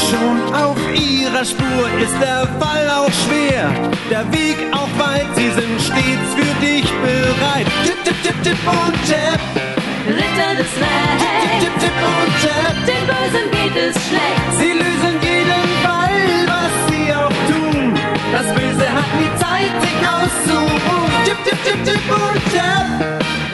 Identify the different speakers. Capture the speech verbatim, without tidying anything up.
Speaker 1: Schon auf ihrer Spur ist der Fall auch schwer, der Weg auch weit, sie sind stets für dich bereit. Tipp, tipp, tipp, tipp und Tap,
Speaker 2: Ritter des Rechts,
Speaker 1: tipp, tipp, tipp und Tap,
Speaker 2: den Bösen geht es schlecht.
Speaker 1: sie lösen jeden Fall, was sie auch tun. Das Böse hat nie Zeit, sich auszuruhen. Tipp, tipp, tipp, tipp und Tap.